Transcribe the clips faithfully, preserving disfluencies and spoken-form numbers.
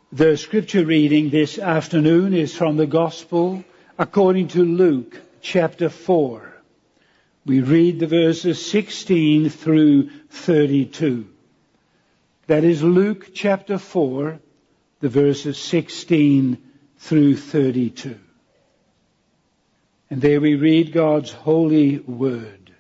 The scripture reading this afternoon is from the Gospel according to Luke chapter four. We read the verses sixteen through thirty-two. That is Luke chapter four, the verses sixteen through thirty-two. And there we read God's holy word.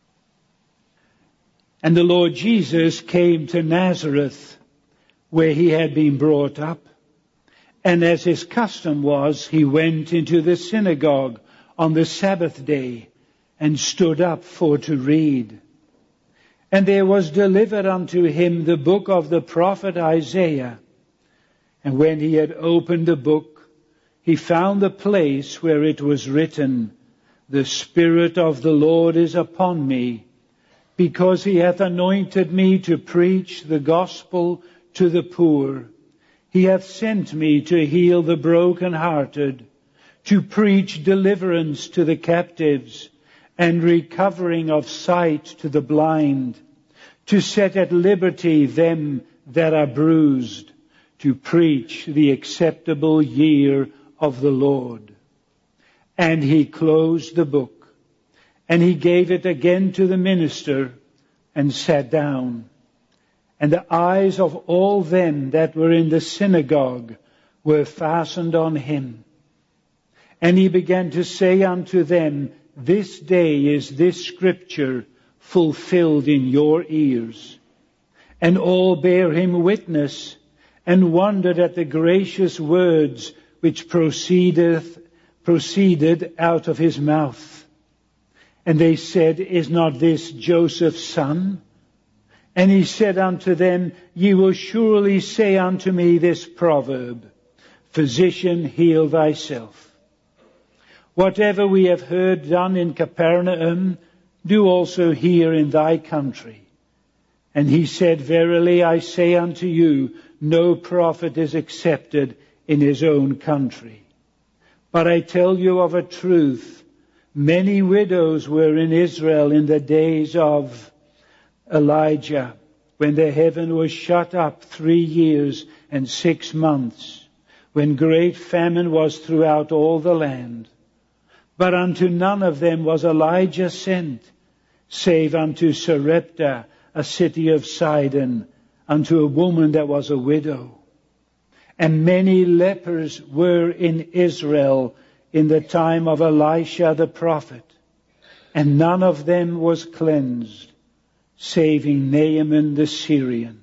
And the Lord Jesus came to Nazareth, where he had been brought up. And as his custom was, he went into the synagogue on the Sabbath day and stood up for to read. And there was delivered unto him the book of the prophet Isaiah. And when he had opened the book, he found the place where it was written, The Spirit of the Lord is upon me, because he hath anointed me to preach the gospel to the poor. He hath sent me to heal the brokenhearted, to preach deliverance to the captives, and recovering of sight to the blind, to set at liberty them that are bruised, to preach the acceptable year of the Lord. And he closed the book, and he gave it again to the minister, and sat down. And the eyes of all them that were in the synagogue were fastened on him. And he began to say unto them, This day is this scripture fulfilled in your ears. And all bare him witness, and wondered at the gracious words which proceedeth, proceeded out of his mouth. And they said, Is not this Joseph's son? And he said unto them, Ye will surely say unto me this proverb, Physician, heal thyself. Whatever we have heard done in Capernaum, do also here in thy country. And he said, Verily I say unto you, no prophet is accepted in his own country. But I tell you of a truth, many widows were in Israel in the days of Elijah, when the heaven was shut up three years and six months, when great famine was throughout all the land. But unto none of them was Elijah sent, save unto Sarepta, a city of Sidon, unto a woman that was a widow. And many lepers were in Israel in the time of Elisha the prophet, and none of them was cleansed, saving Naaman the Syrian.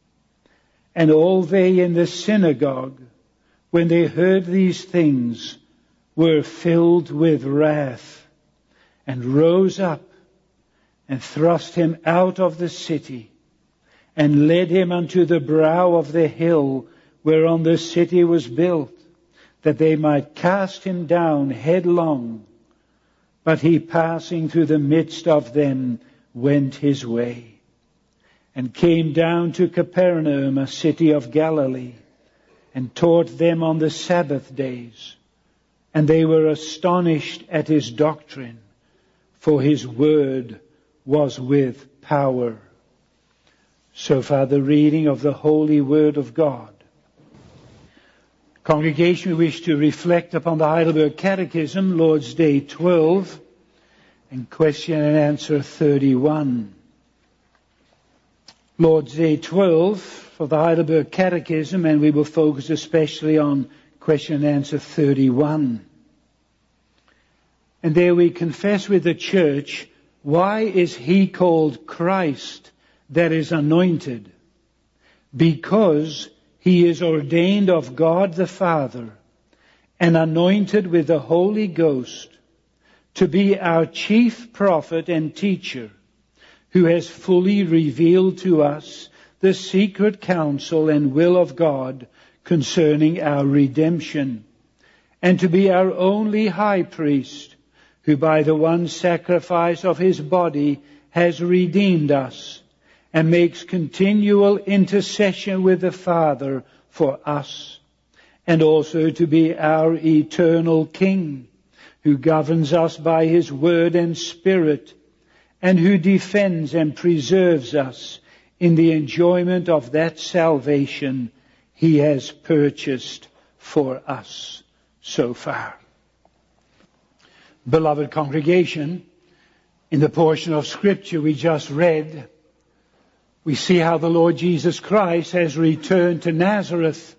And all they in the synagogue, when they heard these things, were filled with wrath, and rose up, and thrust him out of the city, and led him unto the brow of the hill whereon the city was built, that they might cast him down headlong. But he, passing through the midst of them, went his way, and came down to Capernaum, a city of Galilee, and taught them on the Sabbath days. And they were astonished at his doctrine, for his word was with power. So far the reading of the holy word of God. Congregation, we wish to reflect upon the Heidelberg Catechism, Lord's Day twelve, and question and answer thirty-one. Lord's Day twelve for the Heidelberg Catechism, and we will focus especially on question and answer thirty-one. And there we confess with the church, why is he called Christ that is anointed? Because he is ordained of God the Father and anointed with the Holy Ghost to be our chief prophet and teacher, who has fully revealed to us the secret counsel and will of God concerning our redemption, and to be our only high priest, who by the one sacrifice of his body has redeemed us, and makes continual intercession with the Father for us, and also to be our eternal King, who governs us by his word and spirit, and who defends and preserves us in the enjoyment of that salvation He has purchased for us so far. Beloved congregation, in the portion of Scripture we just read, we see how the Lord Jesus Christ has returned to Nazareth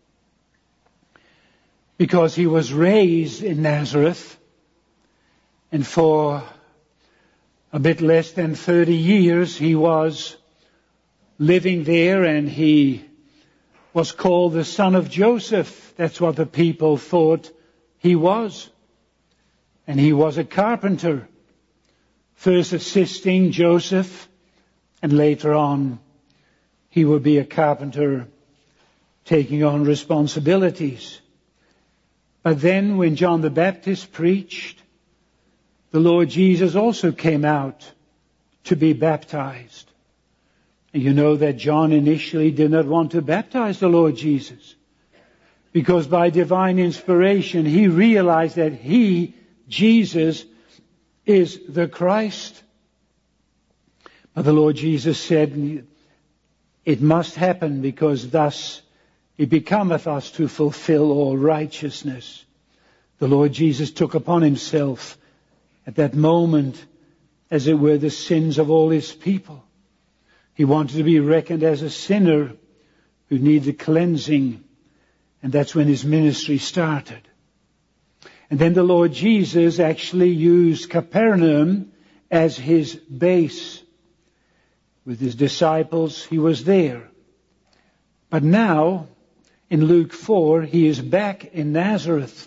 because he was raised in Nazareth, and for a bit less than thirty years he was living there, and he was called the son of Joseph. That's what the people thought he was. And he was a carpenter, first assisting Joseph, and later on he would be a carpenter taking on responsibilities. But then when John the Baptist preached, the Lord Jesus also came out to be baptized. And you know that John initially did not want to baptize the Lord Jesus, because by divine inspiration he realized that he, Jesus, is the Christ. But the Lord Jesus said, it must happen, because thus it becometh us to fulfill all righteousness. The Lord Jesus took upon himself at that moment, as it were, the sins of all his people. He wanted to be reckoned as a sinner who needed cleansing, and that's when his ministry started. And then the Lord Jesus actually used Capernaum as his base. With his disciples, he was there. But now, in Luke four, he is back in Nazareth.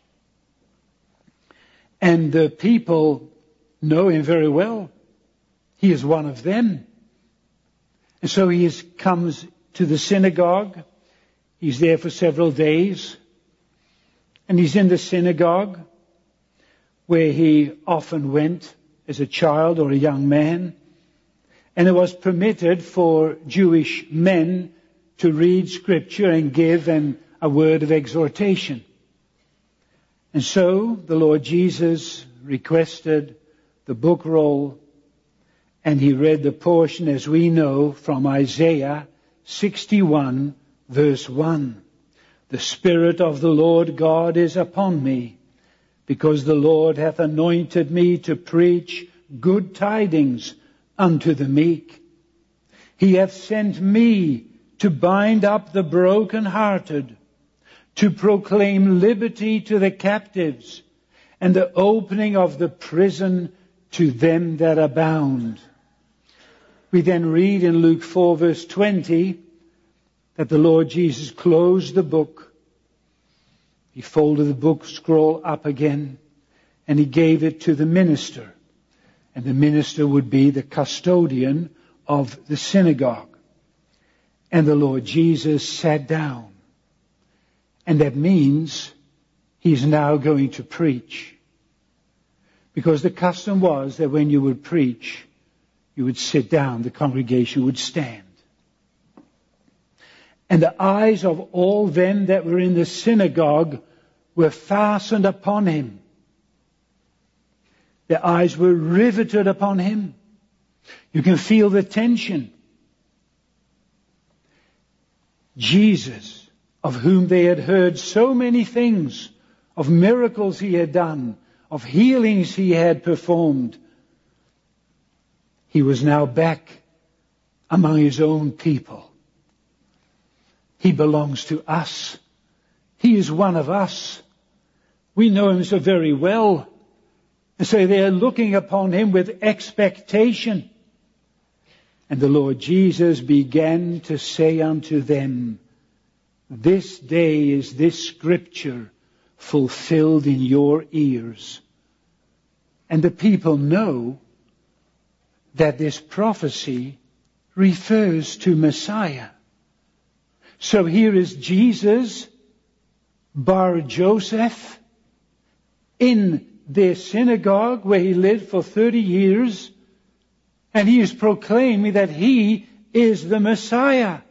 And the people know him very well. He is one of them. And so he is, comes to the synagogue. He's there for several days. And he's in the synagogue where he often went as a child or a young man. And it was permitted for Jewish men to read Scripture and give an, a word of exhortation. And so the Lord Jesus requested the book roll, and he read the portion, as we know, from Isaiah sixty-one, verse one. The Spirit of the Lord God is upon me, because the Lord hath anointed me to preach good tidings unto the meek. He hath sent me to bind up the brokenhearted, to proclaim liberty to the captives, and the opening of the prison to them that are bound. We then read in Luke four, verse twenty, that the Lord Jesus closed the book. He folded the book scroll up again, and he gave it to the minister. And the minister would be the custodian of the synagogue. And the Lord Jesus sat down. And that means he's now going to preach. Because the custom was that when you would preach, you would sit down, the congregation would stand. And the eyes of all them that were in the synagogue were fastened upon him. Their eyes were riveted upon him. You can feel the tension. Jesus, of whom they had heard so many things, of miracles he had done, of healings he had performed, he was now back among his own people. He belongs to us. He is one of us. We know him so very well. And so they are looking upon him with expectation. And the Lord Jesus began to say unto them, this day is this scripture fulfilled in your ears. And the people know that this prophecy refers to Messiah. So here is Jesus, Bar Joseph, in their synagogue where he lived for thirty years, and he is proclaiming that he is the Messiah.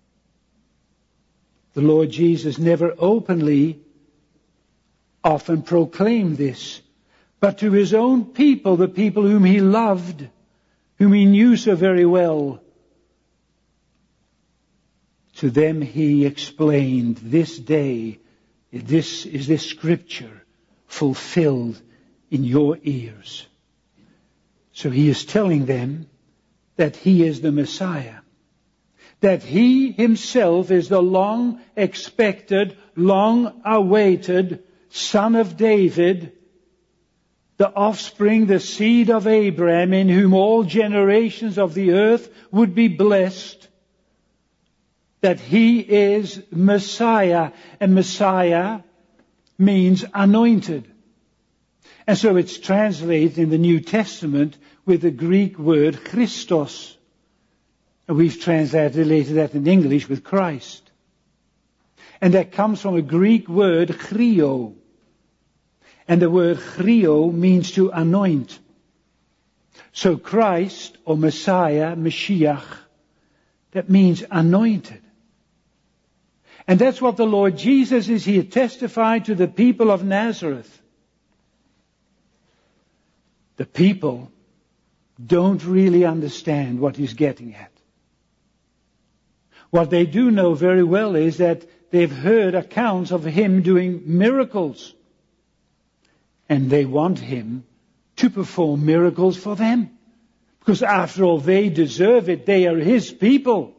The Lord Jesus never openly often proclaimed this, but to his own people, the people whom he loved, whom he knew so very well, To them he explained, this day, this is this scripture fulfilled in your ears. So he is telling them that he is the Messiah. That he himself is the long-expected, long-awaited Son of David, the offspring, the seed of Abraham, in whom all generations of the earth would be blessed. That he is Messiah, and Messiah means anointed. And so it's translated in the New Testament with the Greek word Christos. And we've translated that in English with Christ. And that comes from a Greek word, chrio. And the word chrio means to anoint. So Christ, or Messiah, Mashiach, that means anointed. And that's what the Lord Jesus is here testifying to the people of Nazareth. The people don't really understand what he's getting at. What they do know very well is that they've heard accounts of him doing miracles. And they want him to perform miracles for them. Because after all, they deserve it. They are his people.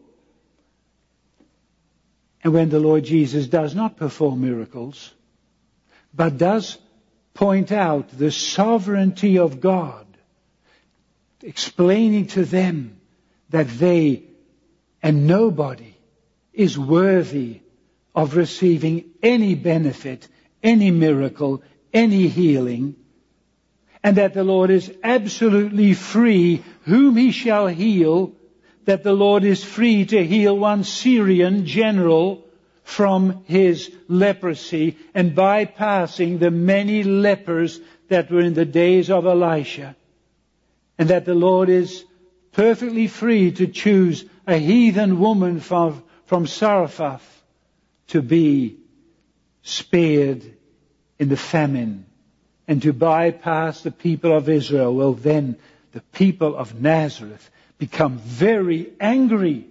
And when the Lord Jesus does not perform miracles, but does point out the sovereignty of God, explaining to them that they and nobody is worthy of receiving any benefit, any miracle, any healing, and that the Lord is absolutely free whom he shall heal, that the Lord is free to heal one Syrian general from his leprosy and bypassing the many lepers that were in the days of Elisha, and that the Lord is perfectly free to choose a heathen woman from, from Zarephath to be spared in the famine and to bypass the people of Israel. Well, then the people of Nazareth become very angry.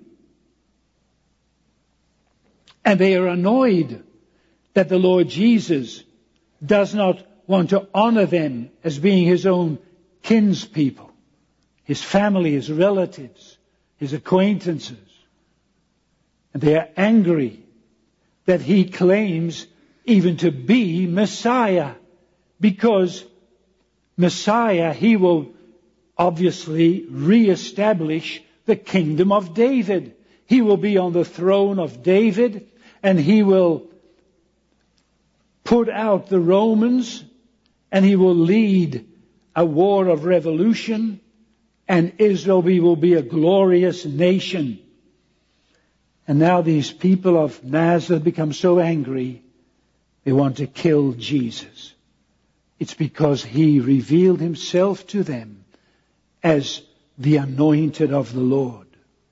And they are annoyed that the Lord Jesus does not want to honor them as being his own kinspeople, his family, his relatives, his acquaintances. And they are angry that he claims even to be Messiah, because Messiah, he will obviously re-establish the kingdom of David. He will be on the throne of David, and he will put out the Romans, and he will lead a war of revolution, and Israel will be a glorious nation. And now these people of Nazareth become so angry, they want to kill Jesus. It's because he revealed himself to them as the anointed of the Lord.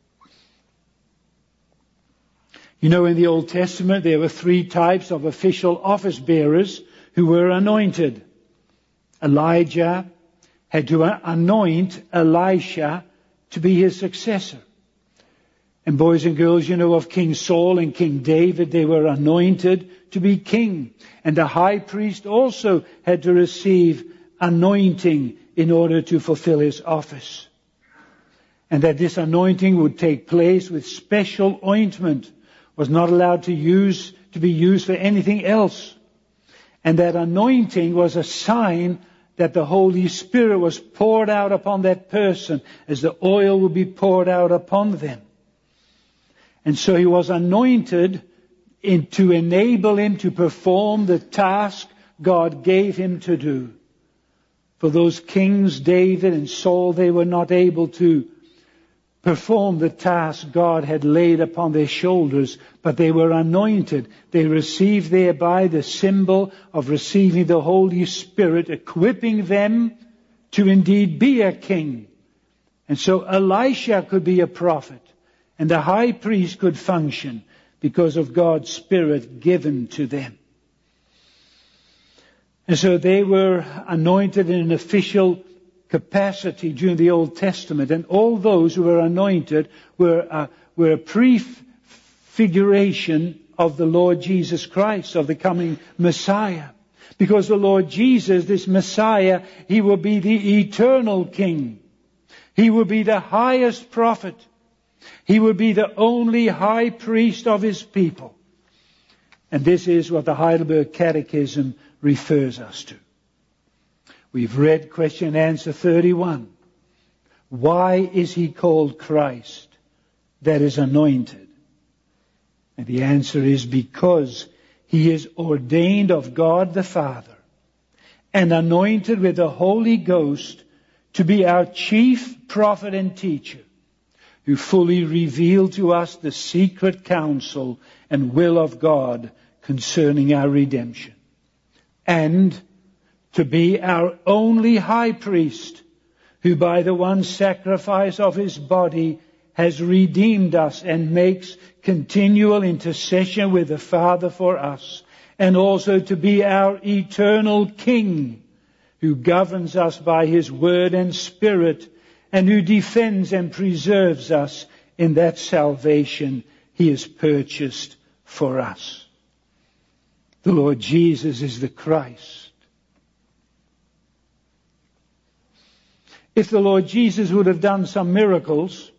You know, in the Old Testament, there were three types of official office bearers who were anointed. Elijah had to anoint Elisha to be his successor. And boys and girls, you know of King Saul and King David, they were anointed to be king. And the high priest also had to receive anointing in order to fulfill his office. And that this anointing would take place with special ointment, was not allowed to use to be used for anything else. And that anointing was a sign that the Holy Spirit was poured out upon that person as the oil would be poured out upon them. And so he was anointed in, to enable him to perform the task God gave him to do. For those kings, David and Saul, they were not able to perform the task God had laid upon their shoulders, but they were anointed. They received thereby the symbol of receiving the Holy Spirit, equipping them to indeed be a king. And so Elisha could be a prophet, and the high priest could function because of God's Spirit given to them. And so they were anointed in an official capacity during the Old Testament, and all those who were anointed were uh, were pre figuration of the Lord Jesus Christ, of the coming Messiah. Because the Lord Jesus, this Messiah, He will be the eternal King. He will be the highest prophet. He will be the only high priest of His people. And this is what the Heidelberg Catechism refers us to. We've read question and answer thirty-one. Why is He called Christ? That is anointed. And the answer is because He is ordained of God the Father and anointed with the Holy Ghost to be our chief prophet and teacher, who fully revealed to us the secret counsel and will of God concerning our redemption, and to be our only high priest, who by the one sacrifice of His body has redeemed us and makes continual intercession with the Father for us, and also to be our eternal King, who governs us by His word and Spirit, and who defends and preserves us in that salvation He has purchased for us. The Lord Jesus is the Christ. If the Lord Jesus would have done some miracles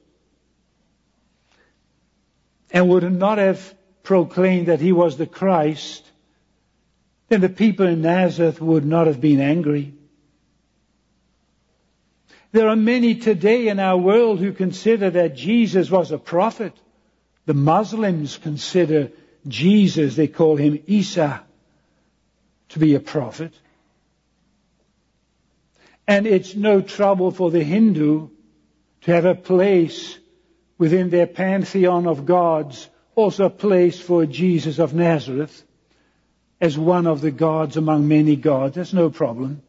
and would not have proclaimed that He was the Christ, then the people in Nazareth would not have been angry. There are many today in our world who consider that Jesus was a prophet. The Muslims consider Jesus, they call Him Isa, to be a prophet. And it's no trouble for the Hindu to have a place within their pantheon of gods, also a place for Jesus of Nazareth as one of the gods among many gods. That's no problem.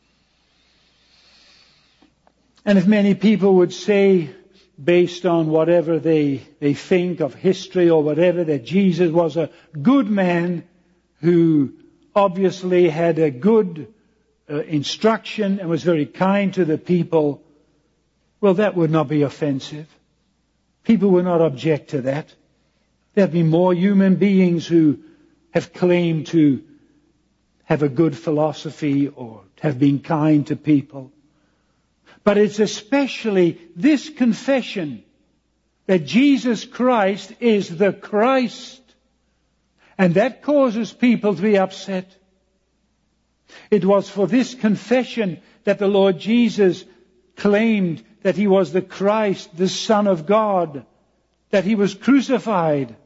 And if many people would say, based on whatever they, they think of history or whatever, that Jesus was a good man who obviously had a good uh, instruction and was very kind to the people, well, that would not be offensive. People would not object to that. There'd be more human beings who have claimed to have a good philosophy or have been kind to people. But it's especially this confession that Jesus Christ is the Christ. And that causes people to be upset. It was for this confession that the Lord Jesus claimed that He was the Christ, the Son of God, that He was crucified.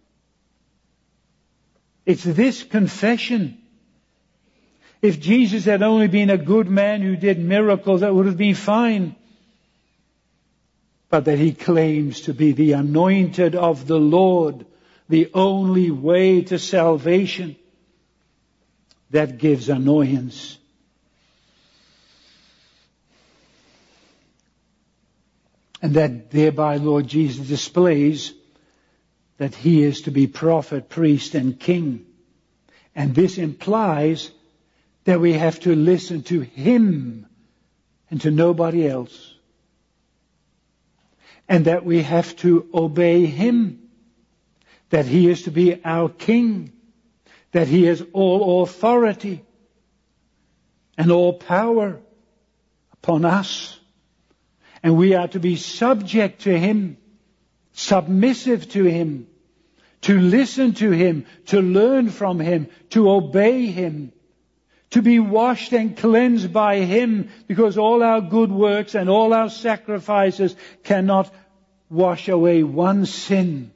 It's this confession. If Jesus had only been a good man who did miracles, that would have been fine. But that He claims to be the anointed of the Lord, the only way to salvation, that gives annoyance. And that thereby Lord Jesus displays that He is to be prophet, priest, and king. And this implies that we have to listen to Him and to nobody else. And that we have to obey Him. That He is to be our King. That He has all authority and all power upon us. And we are to be subject to Him, submissive to Him, to listen to Him, to learn from Him, to obey Him, to be washed and cleansed by Him, because all our good works and all our sacrifices cannot wash away one sin.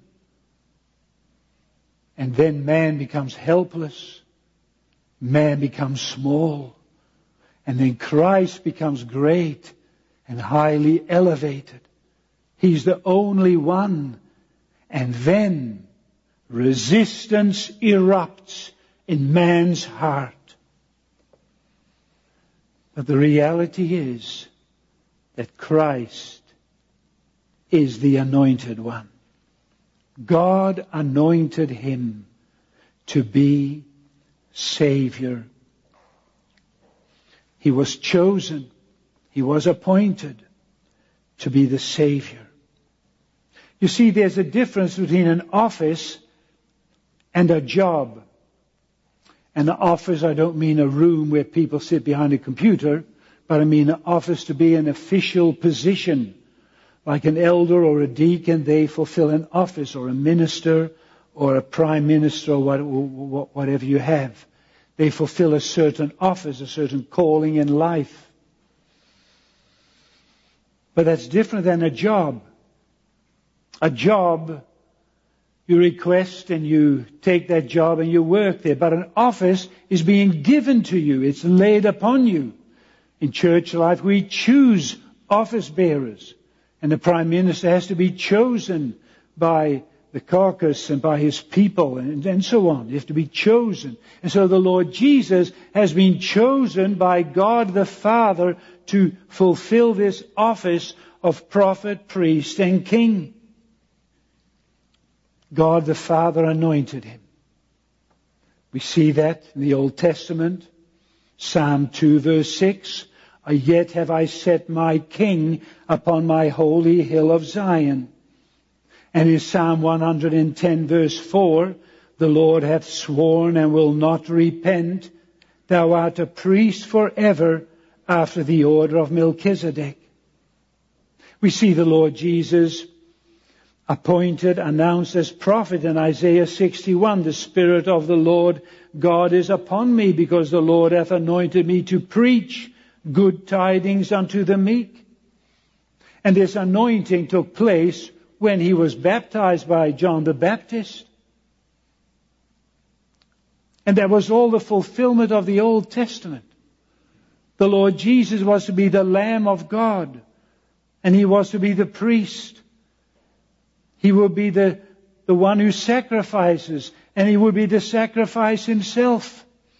And then man becomes helpless. Man becomes small. And then Christ becomes great and highly elevated. He's the only one. And then resistance erupts in man's heart. But the reality is that Christ is the anointed one. God anointed Him to be Savior. He was chosen. He was appointed to be the Savior. You see, there's a difference between an office and a job. And an office, I don't mean a room where people sit behind a computer, but I mean an office to be an official position. Like an elder or a deacon, they fulfill an office, or a minister or a prime minister or whatever you have. They fulfill a certain office, a certain calling in life. But that's different than a job. A job, you request and you take that job and you work there. But an office is being given to you. It's laid upon you. In church life, we choose office bearers. And the Prime Minister has to be chosen by the caucus and by his people and, and so on. You have to be chosen. And so the Lord Jesus has been chosen by God the Father to fulfill this office of prophet, priest, and king. God the Father anointed him. We see that in the Old Testament. Psalm two verse six. Yet have I set my king upon my holy hill of Zion. And in Psalm one hundred ten verse four, the Lord hath sworn and will not repent. Thou art a priest forever after the order of Melchizedek. We see the Lord Jesus appointed, announced as prophet in Isaiah sixty-one. The Spirit of the Lord God is upon me, because the Lord hath anointed me to preach good tidings unto the meek. And this anointing took place when he was baptized by John the Baptist. And that was all the fulfillment of the Old Testament. The Lord Jesus was to be the Lamb of God, and he was to be the priest. He would be the, the one who sacrifices, and he would be the sacrifice himself.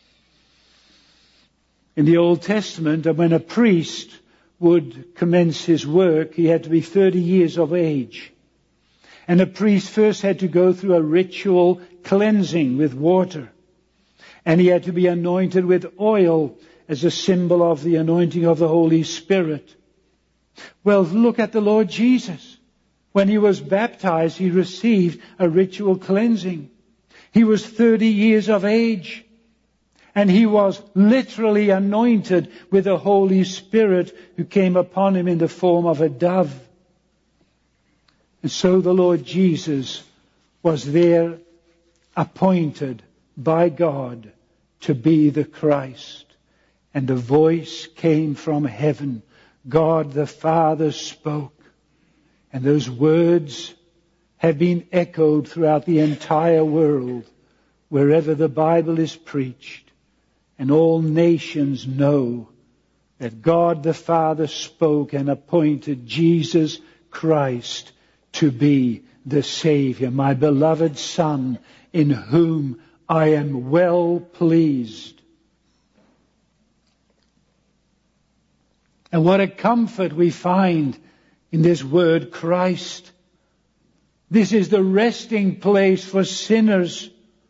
In the Old Testament, when a priest would commence his work, he had to be thirty years of age. And a priest first had to go through a ritual cleansing with water. And he had to be anointed with oil as a symbol of the anointing of the Holy Spirit. Well, look at the Lord Jesus. When he was baptized, he received a ritual cleansing. He was thirty years of age. And he was literally anointed with the Holy Spirit, who came upon him in the form of a dove. And so the Lord Jesus was there appointed by God to be the Christ. And the voice came from heaven. God the Father spoke. And those words have been echoed throughout the entire world, wherever the Bible is preached. And all nations know that God the Father spoke and appointed Jesus Christ to be the Savior, my beloved Son, in whom I am well pleased. And what a comfort we find in this word Christ. This is the resting place for sinners.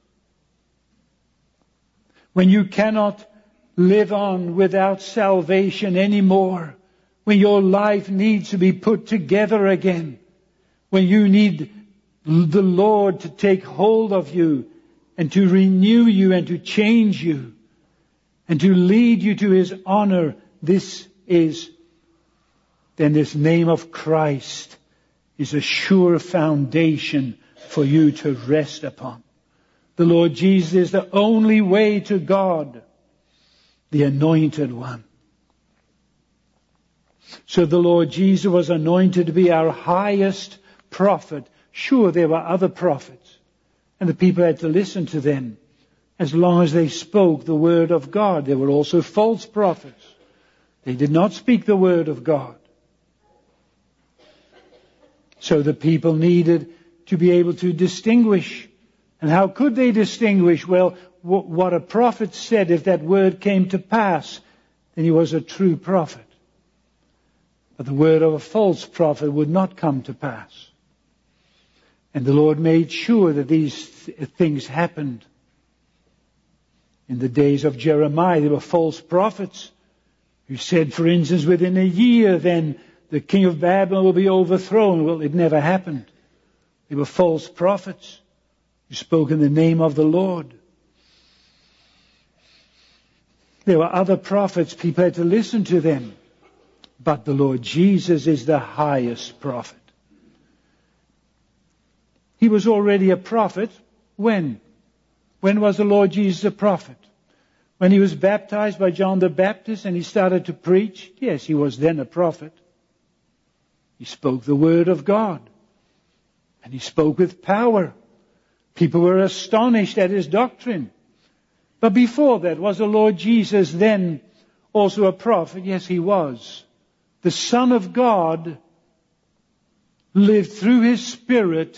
When you cannot live on without salvation anymore, when your life needs to be put together again, when you need the Lord to take hold of you and to renew you and to change you and to lead you to His honor, this is, then this name of Christ is a sure foundation for you to rest upon. The Lord Jesus is the only way to God, the anointed one. So the Lord Jesus was anointed to be our highest prophet. Sure, there were other prophets, and the people had to listen to them as long as they spoke the word of God. There were also false prophets. They did not speak the word of God. So the people needed to be able to distinguish. And how could they distinguish? Well, what a prophet said, if that word came to pass, then he was a true prophet. But the word of a false prophet would not come to pass. And the Lord made sure that these th- things happened. In the days of Jeremiah, there were false prophets who said, for instance, within a year, then the king of Babylon will be overthrown. Well, it never happened. They were false prophets who spoke in the name of the Lord. There were other prophets, people had to listen to them. But the Lord Jesus is the highest prophet. He was already a prophet. When? When was the Lord Jesus a prophet? When he was baptized by John the Baptist and he started to preach? Yes, he was then a prophet. He spoke the word of God. And he spoke with power. People were astonished at his doctrine. But before that, was the Lord Jesus then also a prophet? Yes, he was. The Son of God lived through his Spirit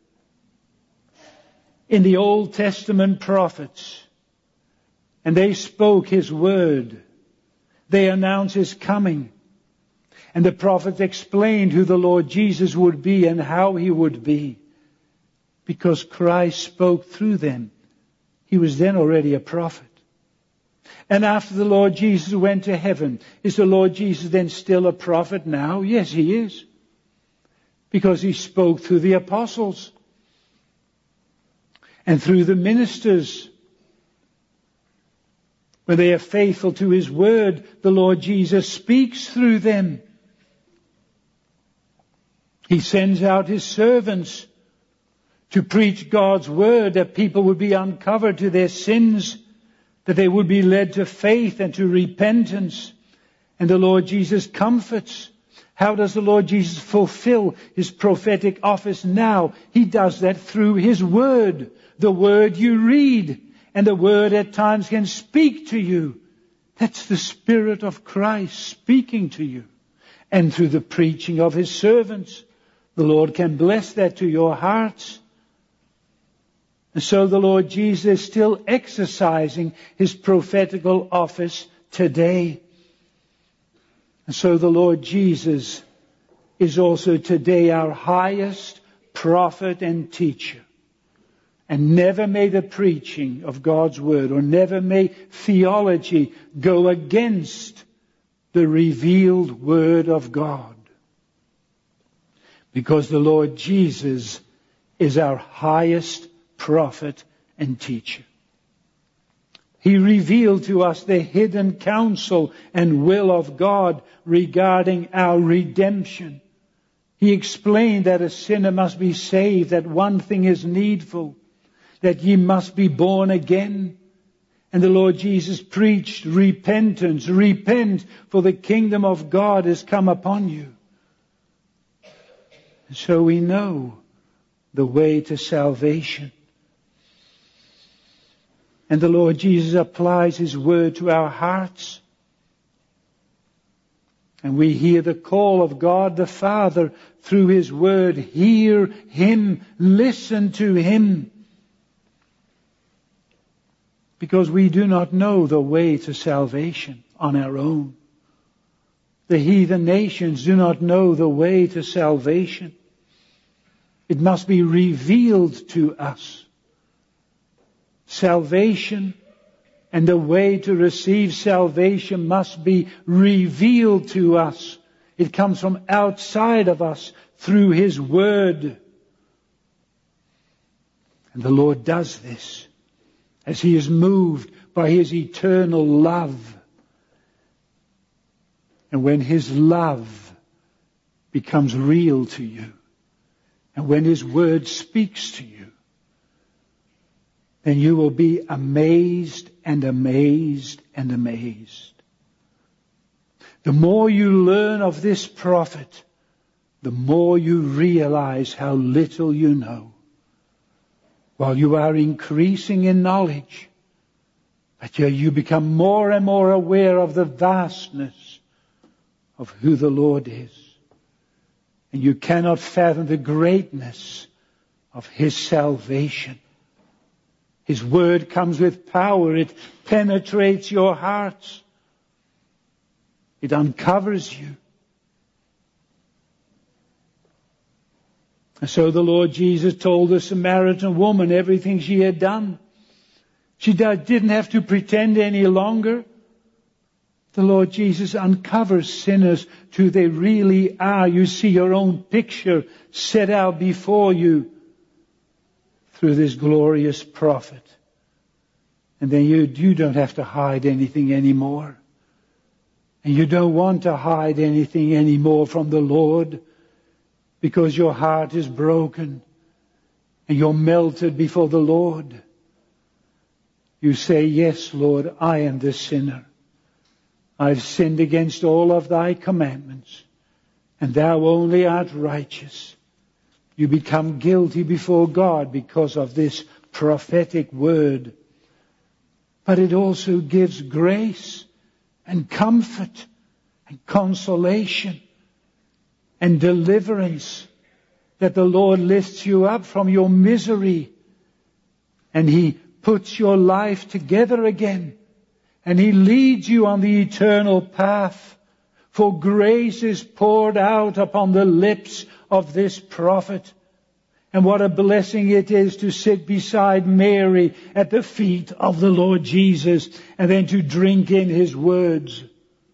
in the Old Testament prophets. And they spoke his word. They announced his coming. And the prophets explained who the Lord Jesus would be and how he would be. Because Christ spoke through them. He was then already a prophet. And after the Lord Jesus went to heaven, is the Lord Jesus then still a prophet now? Yes, he is. Because he spoke through the apostles. And through the ministers. When they are faithful to his word, the Lord Jesus speaks through them. He sends out his servants to preach God's word, that people would be uncovered to their sins, that they would be led to faith and to repentance. And the Lord Jesus comforts. How does the Lord Jesus fulfill his prophetic office now? He does that through his word. The word you read. And the word at times can speak to you. That's the Spirit of Christ speaking to you. And through the preaching of his servants, the Lord can bless that to your hearts. And so the Lord Jesus is still exercising his prophetical office today. And so the Lord Jesus is also today our highest prophet and teacher. And never may the preaching of God's word, or never may theology go against the revealed word of God. Because the Lord Jesus is our highest prophet and teacher. He revealed to us the hidden counsel and will of God regarding our redemption. He explained that a sinner must be saved, that one thing is needful, that ye must be born again. And the Lord Jesus preached repentance. Repent, for the kingdom of God has come upon you. And so we know the way to salvation. And the Lord Jesus applies his word to our hearts. And we hear the call of God the Father through his word. Hear him, listen to him. Because we do not know the way to salvation on our own. The heathen nations do not know the way to salvation. It must be revealed to us. Salvation and the way to receive salvation must be revealed to us. It comes from outside of us through his word. And the Lord does this as he is moved by his eternal love. And when his love becomes real to you, and when his word speaks to you, then you will be amazed and amazed and amazed. The more you learn of this prophet, the more you realize how little you know. While you are increasing in knowledge, but you become more and more aware of the vastness of who the Lord is. And you cannot fathom the greatness of his salvation. His word comes with power. It penetrates your hearts. It uncovers you. And so the Lord Jesus told the Samaritan woman everything she had done. She didn't have to pretend any longer. The Lord Jesus uncovers sinners to who they really are. You see your own picture set out before you through this glorious prophet. And then you, you don't have to hide anything anymore. And you don't want to hide anything anymore from the Lord, because your heart is broken and you're melted before the Lord. You say, yes, Lord, I am the sinner. I've sinned against all of thy commandments, and thou only art righteous. You become guilty before God because of this prophetic word. But it also gives grace and comfort and consolation and deliverance, that the Lord lifts you up from your misery and He puts your life together again and He leads you on the eternal path. For grace is poured out upon the lips of this prophet. And what a blessing it is to sit beside Mary at the feet of the Lord Jesus and then to drink in His words.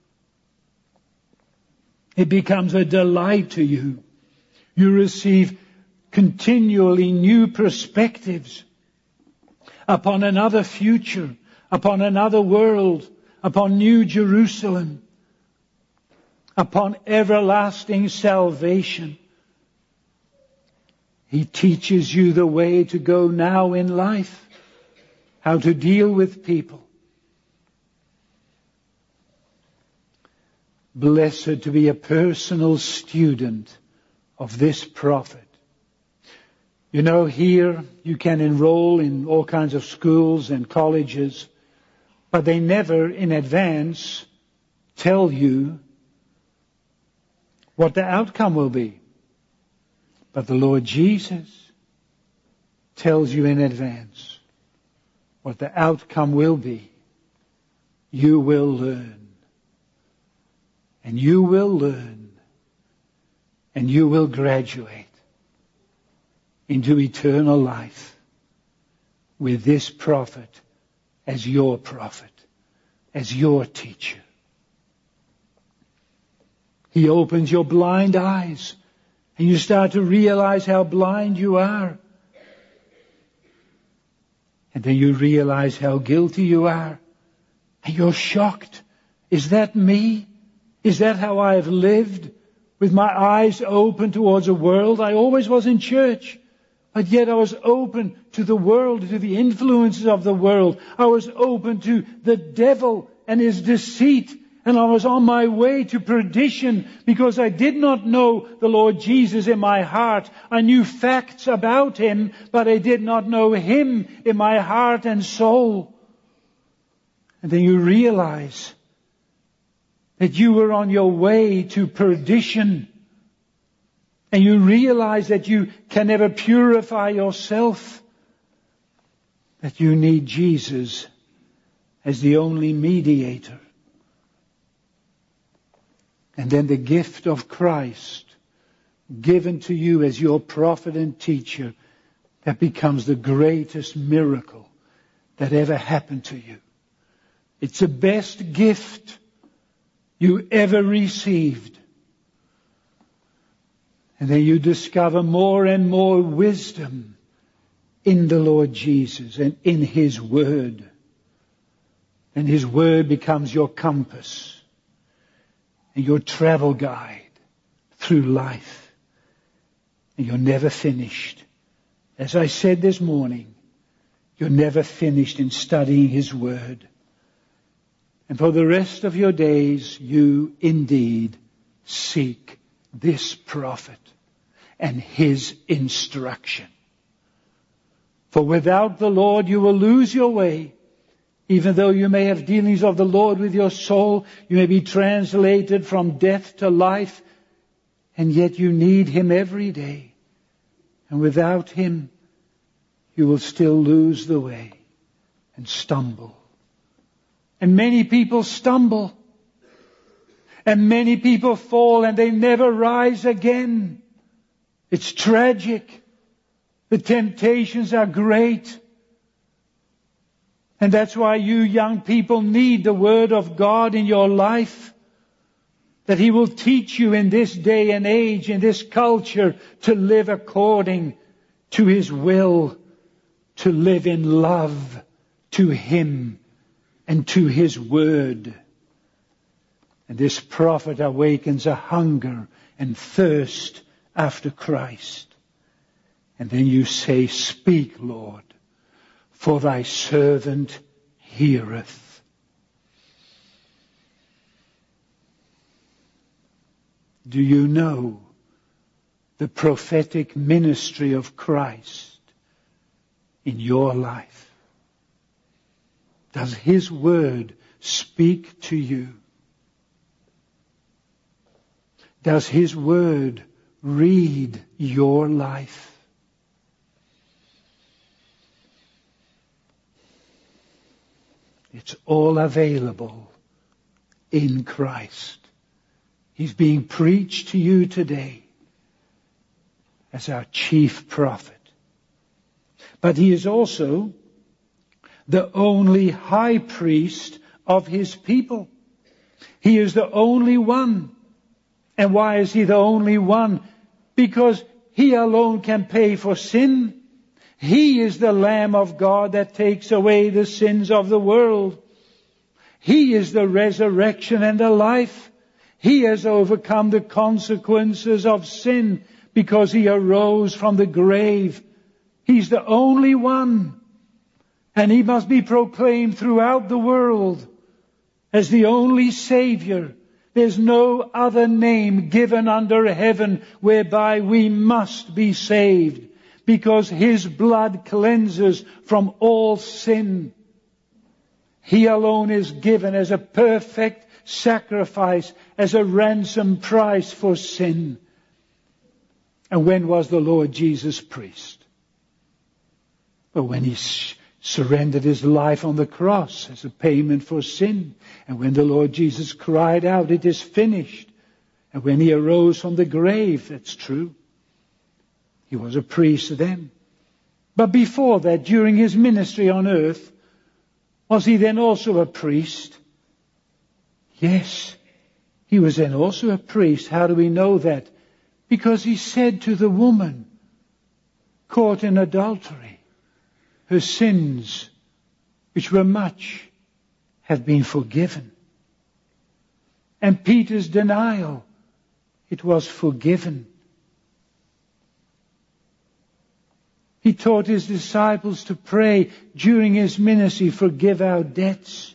It becomes a delight to you. You receive continually new perspectives upon another future, upon another world, upon New Jerusalem, upon everlasting salvation. He teaches you the way to go now in life, how to deal with people. Blessed to be a personal student of this prophet. You know, here you can enroll in all kinds of schools and colleges, but they never in advance tell you what the outcome will be. But the Lord Jesus tells you in advance what the outcome will be. You will learn. And you will learn. And you will graduate into eternal life with this prophet as your prophet, as your teacher. He opens your blind eyes, and you start to realize how blind you are. And then you realize how guilty you are. And you're shocked. Is that me? Is that how I have lived? With my eyes open towards a world. I always was in church. But yet I was open to the world, to the influences of the world. I was open to the devil and his deceit. And I was on my way to perdition because I did not know the Lord Jesus in my heart. I knew facts about Him, but I did not know Him in my heart and soul. And then you realize that you were on your way to perdition. And you realize that you can never purify yourself. That you need Jesus as the only mediator. And then the gift of Christ given to you as your prophet and teacher, that becomes the greatest miracle that ever happened to you. It's the best gift you ever received. And then you discover more and more wisdom in the Lord Jesus and in His Word. And His Word becomes your compass and your travel guide through life. And you're never finished. As I said this morning, you're never finished in studying His Word. And for the rest of your days, you indeed seek this prophet and his instruction. For without the Lord, you will lose your way. Even though you may have dealings of the Lord with your soul, you may be translated from death to life, and yet you need Him every day. And without Him, you will still lose the way and stumble. And many people stumble. And many people fall and they never rise again. It's tragic. The temptations are great. And that's why you young people need the Word of God in your life. That He will teach you in this day and age, in this culture, to live according to His will. to live in love to Him and to His Word. And this prophet awakens a hunger and thirst after Christ. And then you say, "Speak, Lord, for thy servant heareth." Do you know the prophetic ministry of Christ in your life? Does His Word speak to you? Does His Word read your life? It's all available in Christ. He's being preached to you today as our chief prophet. But He is also the only high priest of His people. He is the only one. And why is He the only one? Because He alone can pay for sin. He is the Lamb of God that takes away the sins of the world. He is the resurrection and the life. He has overcome the consequences of sin because He arose from the grave. He's the only one. And He must be proclaimed throughout the world as the only Savior. There's no other name given under heaven whereby we must be saved, because His blood cleanses from all sin. He alone is given as a perfect sacrifice, as a ransom price for sin. And when was the Lord Jesus priest? Well, when He surrendered His life on the cross as a payment for sin. And when the Lord Jesus cried out, "It is finished." And when He arose from the grave, that's true. He was a priest then. But before that, during His ministry on earth, was He then also a priest? Yes, He was then also a priest. How do we know that? Because He said to the woman caught in adultery, her sins, which were much, have been forgiven. And Peter's denial, it was forgiven. He taught His disciples to pray during His ministry, "Forgive our debts."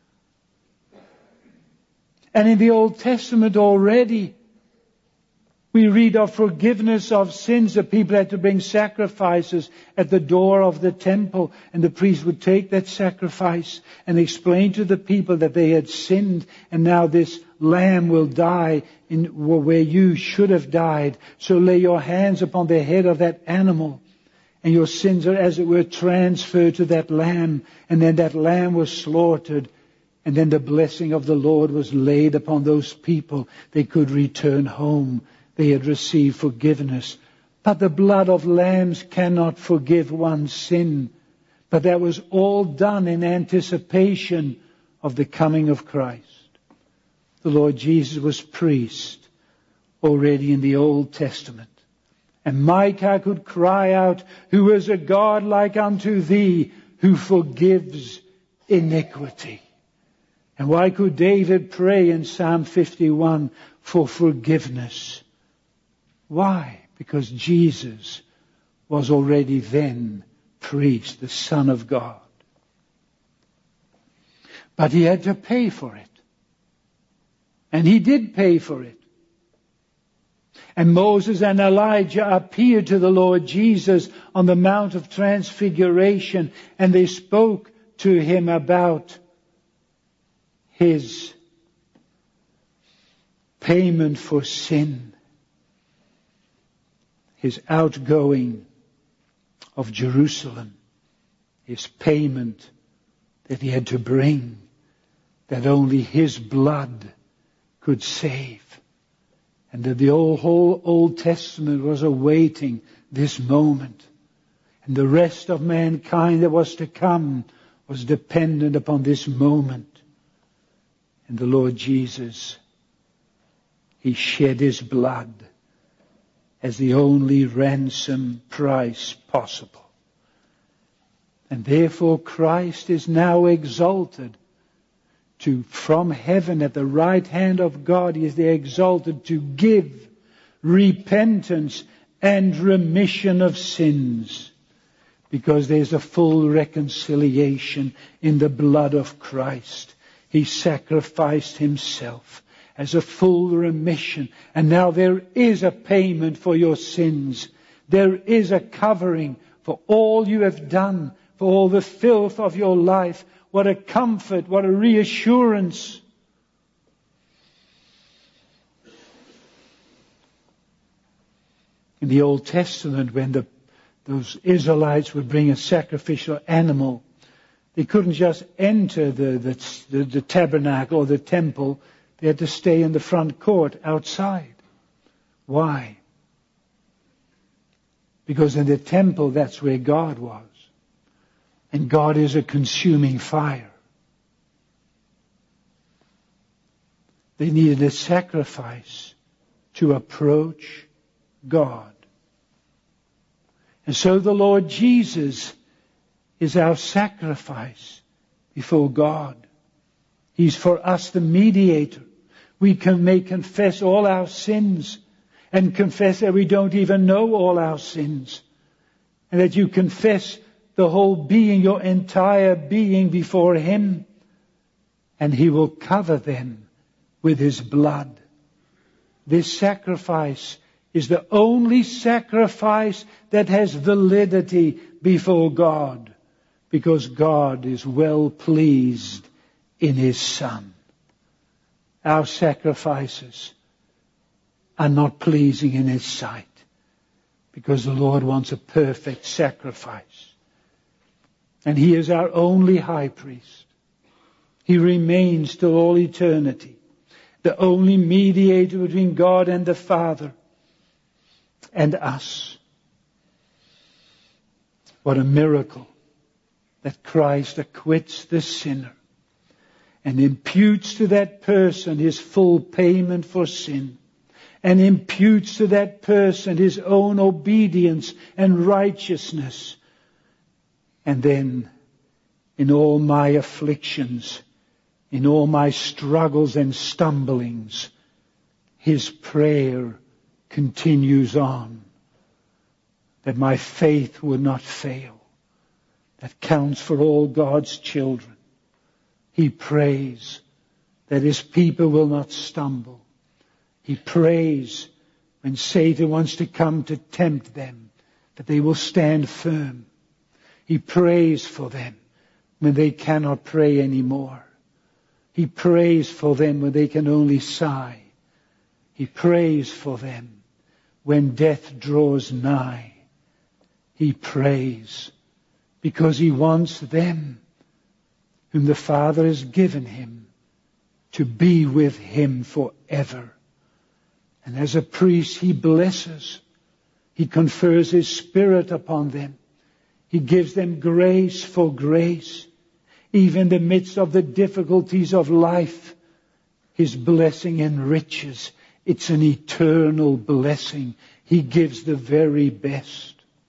And in the Old Testament already, we read of forgiveness of sins. The people had to bring sacrifices at the door of the temple, and the priest would take that sacrifice and explain to the people that they had sinned, and now this lamb will die in where you should have died. So lay your hands upon the head of that animal, and your sins are, as it were, transferred to that lamb. And then that lamb was slaughtered, and then the blessing of the Lord was laid upon those people. They could return home. They had received forgiveness. But the blood of lambs cannot forgive one's sin. But that was all done in anticipation of the coming of Christ. The Lord Jesus was priest already in the Old Testament. And Micah could cry out, "Who is a God like unto thee, who forgives iniquity?" And why could David pray in Psalm fifty-one for forgiveness? Why? Because Jesus was already then priest, the Son of God. But He had to pay for it. And He did pay for it. And Moses and Elijah appeared to the Lord Jesus on the Mount of Transfiguration, and they spoke to Him about His payment for sin, His outgoing of Jerusalem, His payment that He had to bring, that only His blood could save. And that the whole Old Testament was awaiting this moment. And the rest of mankind that was to come was dependent upon this moment. And the Lord Jesus, He shed His blood as the only ransom price possible. And therefore Christ is now exalted to, from heaven at the right hand of God, He is there exalted to give repentance and remission of sins. Because there's a full reconciliation in the blood of Christ. He sacrificed Himself as a full remission. And now there is a payment for your sins. There is a covering for all you have done, for all the filth of your life. What a comfort, what a reassurance. In the Old Testament, when the, those Israelites would bring a sacrificial animal, they couldn't just enter the, the, the, the tabernacle or the temple. They had to stay in the front court outside. Why? Because in the temple, that's where God was. And God is a consuming fire. They needed a sacrifice to approach God. And so the Lord Jesus is our sacrifice before God. He's for us the mediator. We can may confess all our sins and confess that we don't even know all our sins. And that you confess the whole being, your entire being before Him. And He will cover them with His blood. This sacrifice is the only sacrifice that has validity before God. Because God is well pleased in His Son. Our sacrifices are not pleasing in His sight. Because the Lord wants a perfect sacrifice. And He is our only high priest. He remains till all eternity. The only mediator between God and the Father and us. What a miracle that Christ acquits the sinner and imputes to that person His full payment for sin, and imputes to that person His own obedience and righteousness. And then, in all my afflictions, in all my struggles and stumblings, His prayer continues on, that my faith would not fail. That counts for all God's children. He prays that His people will not stumble. He prays when Satan wants to come to tempt them, that they will stand firm. He prays for them when they cannot pray anymore. He prays for them when they can only sigh. He prays for them when death draws nigh. He prays because He wants them, whom the Father has given Him, to be with Him forever. And as a priest, He blesses. He confers His Spirit upon them. He gives them grace for grace. Even in the midst of the difficulties of life, His blessing enriches. It's an eternal blessing. He gives the very best.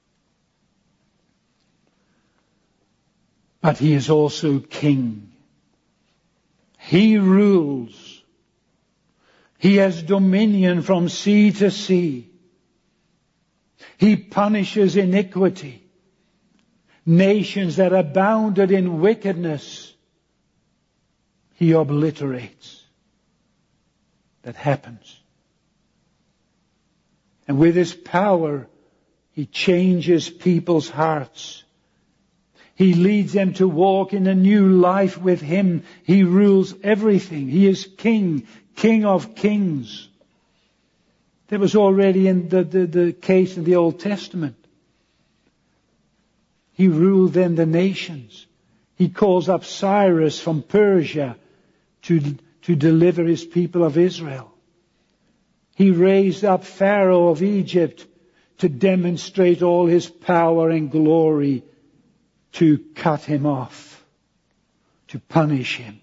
But He is also King. He rules. He has dominion from sea to sea. He punishes iniquity. Nations that abounded in wickedness, He obliterates. That happens. And with His power, He changes people's hearts. He leads them to walk in a new life with Him. He rules everything. He is King, King of kings. That was already in the, the, the case in the Old Testament. He ruled then the nations. He calls up Cyrus from Persia to, to deliver His people of Israel. He raised up Pharaoh of Egypt to demonstrate all His power and glory, to cut him off, to punish him.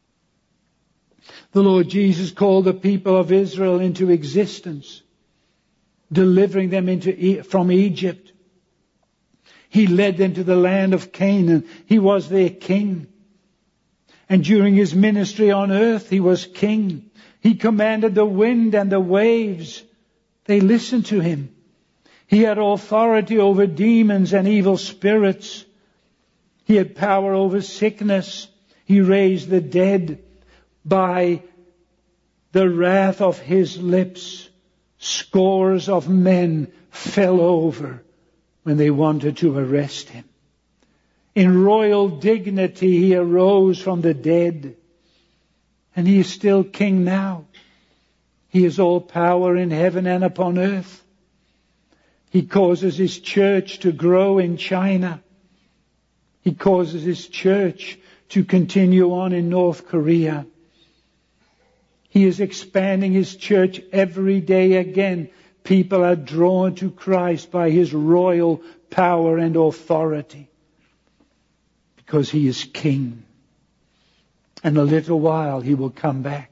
The Lord Jesus called the people of Israel into existence, delivering them into, from Egypt. He led them to the land of Canaan. He was their king. And during his ministry on earth, he was king. He commanded the wind and the waves. They listened to him. He had authority over demons and evil spirits. He had power over sickness. He raised the dead. By the wrath of his lips, scores of men fell over when they wanted to arrest him. In royal dignity, he arose from the dead. And he is still king now. He has all power in heaven and upon earth. He causes his church to grow in China. He causes his church to continue on in North Korea. He is expanding his church every day again. People are drawn to Christ by his royal power and authority. Because he is king. In a little while he will come back.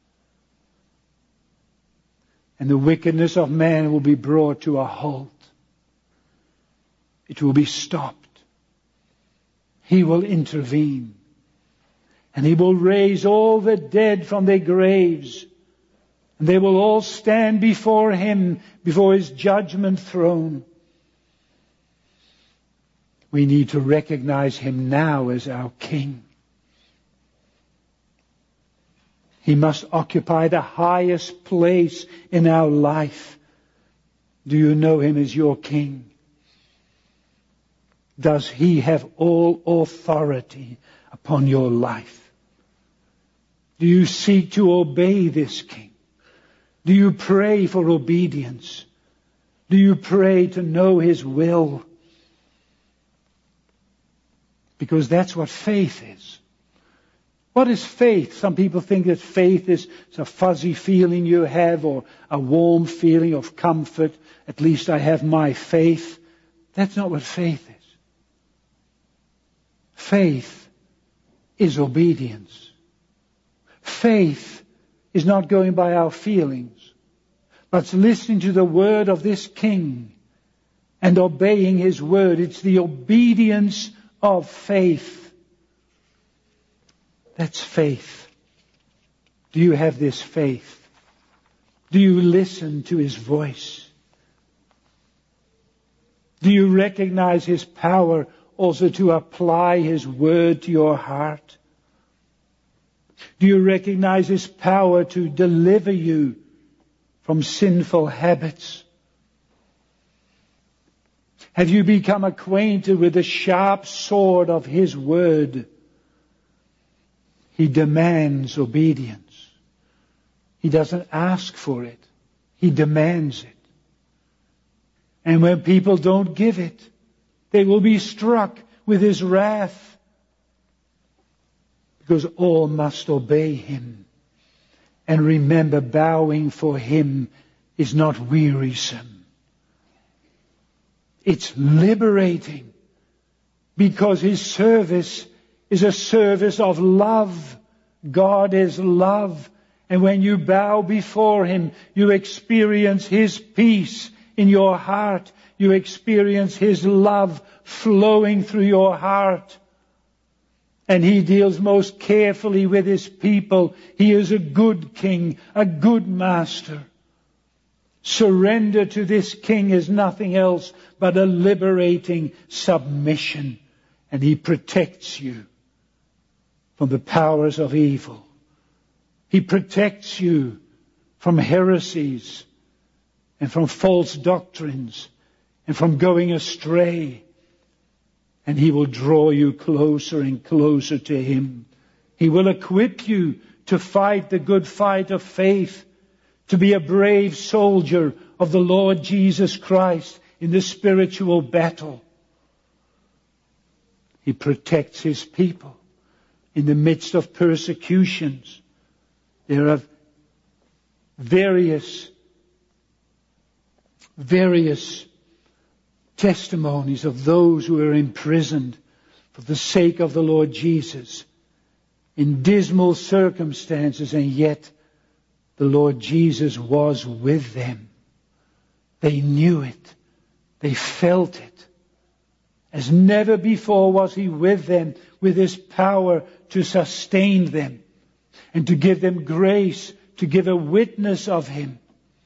And the wickedness of man will be brought to a halt. It will be stopped. He will intervene. And he will raise all the dead from their graves. And they will all stand before him, before his judgment throne. We need to recognize him now as our king. He must occupy the highest place in our life. Do you know him as your king? Does he have all authority upon your life? Do you seek to obey this king? Do you pray for obedience? Do you pray to know his will? Because that's what faith is. What is faith? Some people think that faith is a fuzzy feeling you have or a warm feeling of comfort. At least I have my faith. That's not what faith is. Faith is obedience. Faith is not going by our feelings, but listening to the word of this king and obeying his word. It's the obedience of faith. That's faith. Do you have this faith? Do you listen to his voice? Do you recognize his power also to apply his word to your heart? Do you recognize his power to deliver you from sinful habits? Have you become acquainted with the sharp sword of his word? He demands obedience. He doesn't ask for it. He demands it. And when people don't give it, they will be struck with his wrath. Because all must obey him. And remember, bowing for him is not wearisome. It's liberating. Because his service is a service of love. God is love. And when you bow before him, you experience his peace in your heart. You experience his love flowing through your heart. And he deals most carefully with his people. He is a good king, a good master. Surrender to this king is nothing else but a liberating submission. And he protects you from the powers of evil. He protects you from heresies and from false doctrines and from going astray. And he will draw you closer and closer to him. He will equip you to fight the good fight of faith, to be a brave soldier of the Lord Jesus Christ in the spiritual battle. He protects his people in the midst of persecutions. There are various, various testimonies of those who are imprisoned for the sake of the Lord Jesus in dismal circumstances, and yet the Lord Jesus was with them. They knew it. They felt it. As never before was he with them, with his power to sustain them and to give them grace, to give a witness of him.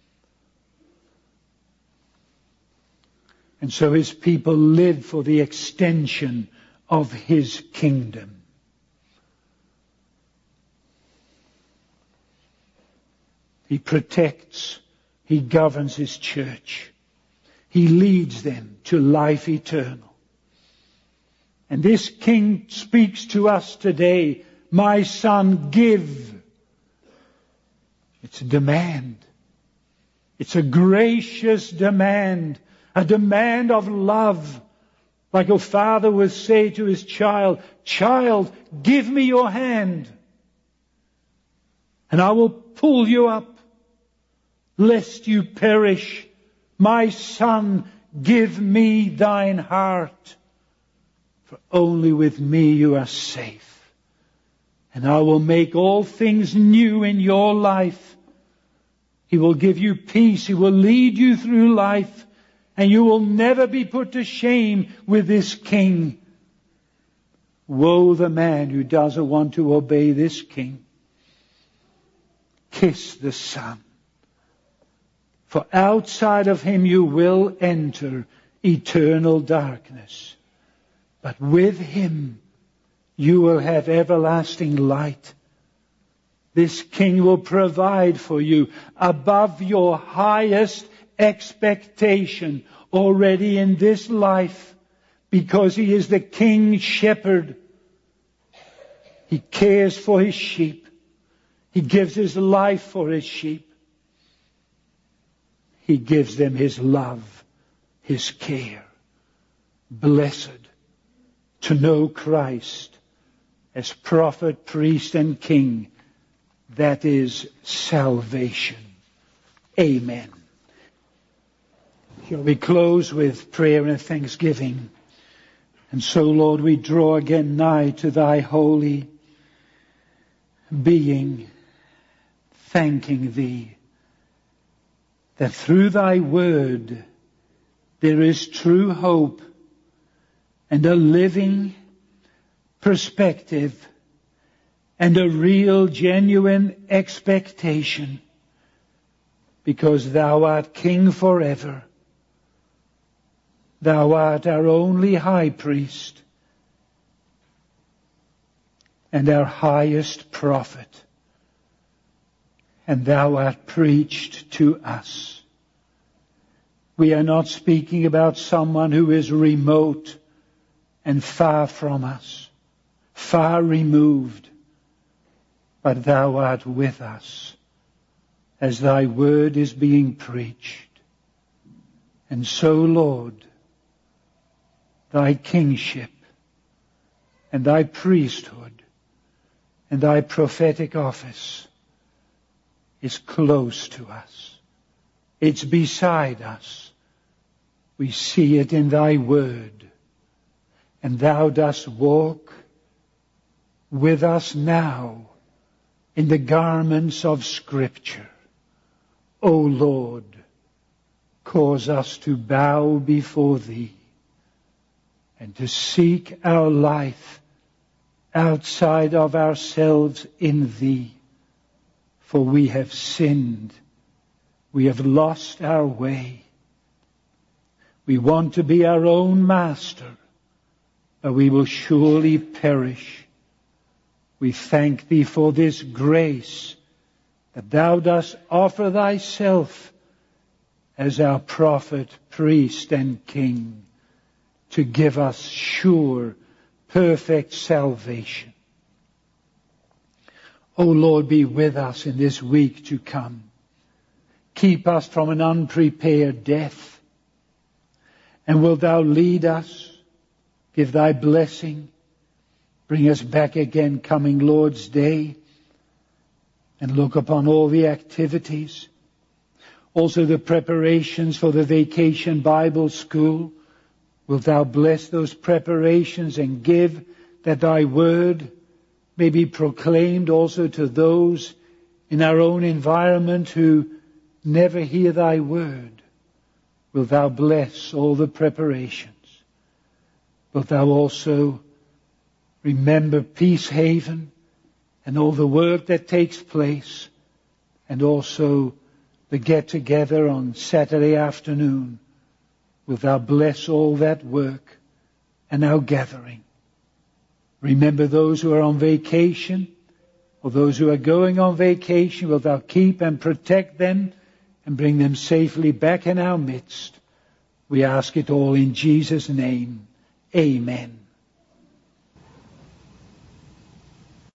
And so his people live for the extension of his kingdom. He protects, he governs his church. He leads them to life eternal. And this King speaks to us today, my son, give. It's a demand. It's a gracious demand, a demand of love. Like a father would say to his child, child, give me your hand, and I will pull you up, lest you perish. My son, give me thine heart, for only with me you are safe. And I will make all things new in your life. He will give you peace. He will lead you through life. And you will never be put to shame with this King. Woe the man who doesn't want to obey this King. Kiss the Son. For outside of him you will enter eternal darkness. But with him you will have everlasting light. This King will provide for you above your highest expectation already in this life, because he is the King Shepherd. He cares for his sheep. He gives his life for his sheep. He gives them his love, his care. Blessed to know Christ as prophet, priest, and king. That is salvation. Amen. Shall we close with prayer and thanksgiving? And so, Lord, we draw again nigh to thy holy being, thanking thee that through thy word there is true hope and a living perspective and a real, genuine expectation, because thou art King forever. Thou art our only high priest and our highest prophet. And thou art preached to us. We are not speaking about someone who is remote and far from us, far removed, but thou art with us as thy word is being preached. And so, Lord, thy kingship and thy priesthood and thy prophetic office is close to us. It's beside us. We see it in thy word. And thou dost walk with us now in the garments of Scripture. O Lord, cause us to bow before thee and to seek our life outside of ourselves in thee. For we have sinned. We have lost our way. We want to be our own master, but we will surely perish. We thank thee for this grace that thou dost offer thyself as our prophet, priest, and king to give us sure, perfect salvation. O Lord, be with us in this week to come. Keep us from an unprepared death. And wilt thou lead us, give thy blessing, bring us back again coming Lord's Day, and look upon all the activities, also the preparations for the Vacation Bible School. Wilt thou bless those preparations and give that thy word may be proclaimed also to those in our own environment who never hear thy word. Wilt thou bless all the preparations? wilt thou also remember Peacehaven and all the work that takes place, and also the get-together on Saturday afternoon. Wilt thou bless all that work and our gathering. Remember those who are on vacation, or those who are going on vacation. Wilt thou keep and protect them and bring them safely back in our midst. We ask it all in Jesus' name. Amen.